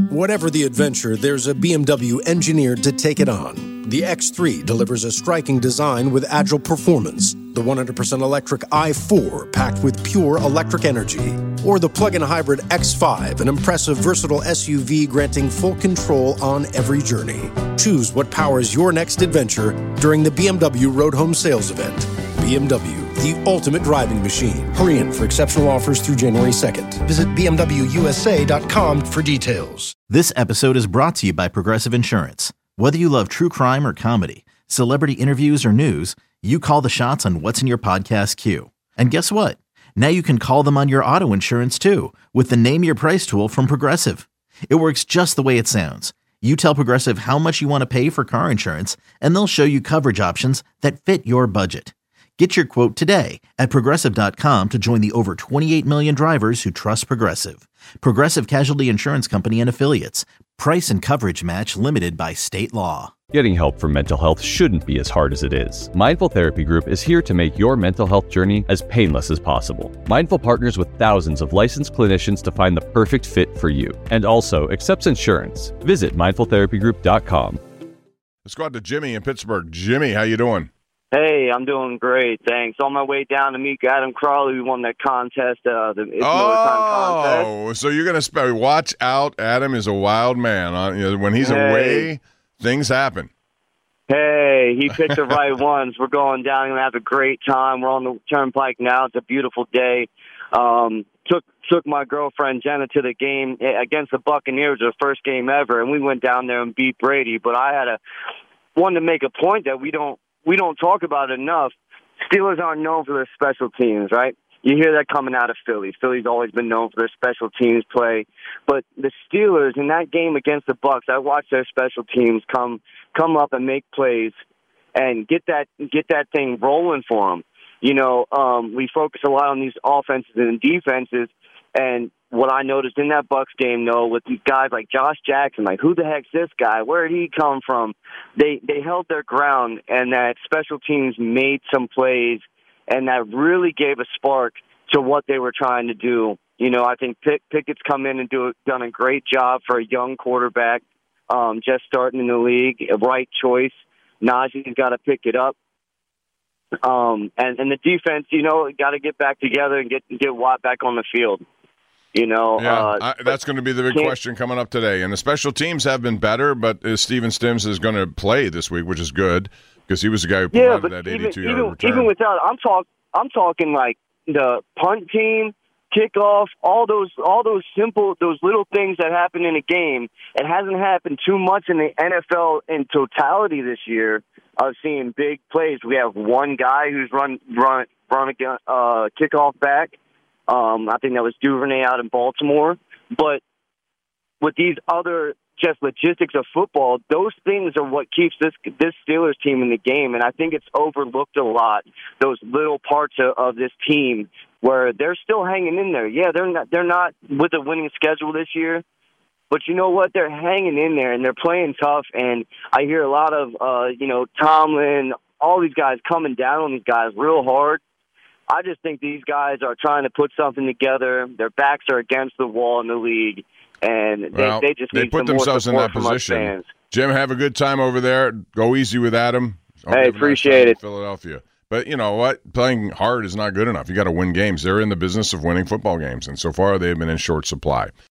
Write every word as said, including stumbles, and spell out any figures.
Whatever the adventure, there's a B M W engineered to take it on. The X three delivers a striking design with agile performance. The one hundred percent electric i four, packed with pure electric energy. Or the plug-in hybrid X five, an impressive, versatile S U V granting full control on every journey. Choose what powers your next adventure during the B M W Road Home Sales Event. B M W, the ultimate driving machine. Hurry in for exceptional offers through January second. Visit B M W U S A dot com for details. This episode is brought to you by Progressive Insurance. Whether you love true crime or comedy, celebrity interviews or news, you call the shots on what's in your podcast queue. And guess what? Now you can call them on your auto insurance too with the Name Your Price tool from Progressive. It works just the way it sounds. You tell Progressive how much you want to pay for car insurance, and they'll show you coverage options that fit your budget. Get your quote today at Progressive dot com to join the over twenty-eight million drivers who trust Progressive. Progressive Casualty Insurance Company and Affiliates. Price and coverage match limited by state law. Getting help for mental health shouldn't be as hard as it is. Mindful Therapy Group is here to make your mental health journey as painless as possible. Mindful partners with thousands of licensed clinicians to find the perfect fit for you, and also accepts insurance. Visit mindful therapy group dot com. Let's go out to Jimmy in Pittsburgh. Jimmy, how you doing? Hey, I'm doing great, thanks. On my way down to meet Adam Crawley, we won that contest, uh, the It's Oh, contest. So you're going to sp- watch out. Adam is a wild man. Uh, you know, when he's Hey. away, things happen. Hey, he picked the right ones. We're going down. We're going to have a great time. We're on the turnpike now. It's a beautiful day. Um, took took my girlfriend Jenna to the game against the Buccaneers, the first game ever, and we went down there and beat Brady. But I had a wanted to make a point that we don't we don't talk about it enough. Steelers aren't known for their special teams, right? You hear that coming out of Philly. Philly's always been known for their special teams play. But the Steelers, in that game against the Bucs, I watched their special teams come come up and make plays and get that get that thing rolling for them. You know, um, we focus a lot on these offenses and defenses, and what I noticed in that Bucs game, though, with these guys like Josh Jackson, like, who the heck's this guy? Where did he come from? They they held their ground, and that special teams made some plays, and that really gave a spark to what they were trying to do. You know, I think Pick, Pickett's come in and do done a great job for a young quarterback, um, just starting in the league. A right choice. Najee's got to pick it up. Um, and, and the defense, you know, got to get back together and get get Watt back on the field. You know, yeah, uh, I, that's going to be the big question coming up today. And the special teams have been better, but uh, Steven Stimms is going to play this week, which is good because he was the guy who provided yeah, but that even, eighty-two-yard even, return. even without, I'm talk, I'm talking like the punt team, kickoff, all those, all those simple, those little things that happen in a game. It hasn't happened too much in the N F L in totality this year of seeing big plays. We have one guy who's run, run, run a uh, kickoff back. Um, I think that was Duvernay out in Baltimore. But with these other just logistics of football, those things are what keeps this this Steelers team in the game. And I think it's overlooked a lot, those little parts of, of this team where they're still hanging in there. Yeah, they're not, they're not with a winning schedule this year. But you know what? They're hanging in there, and they're playing tough. And I hear a lot of, uh, you know, Tomlin, all these guys coming down on these guys real hard. I just think these guys are trying to put something together. Their backs are against the wall in the league, and they, well, they just they need put some themselves more in support that from us position. fans. Jim, have a good time over there. Go easy with Adam. Hope you Hey, have a nice appreciate time in it. Philadelphia. But you know what? Playing hard is not good enough. You got to win games. They're in the business of winning football games, and so far they've been in short supply.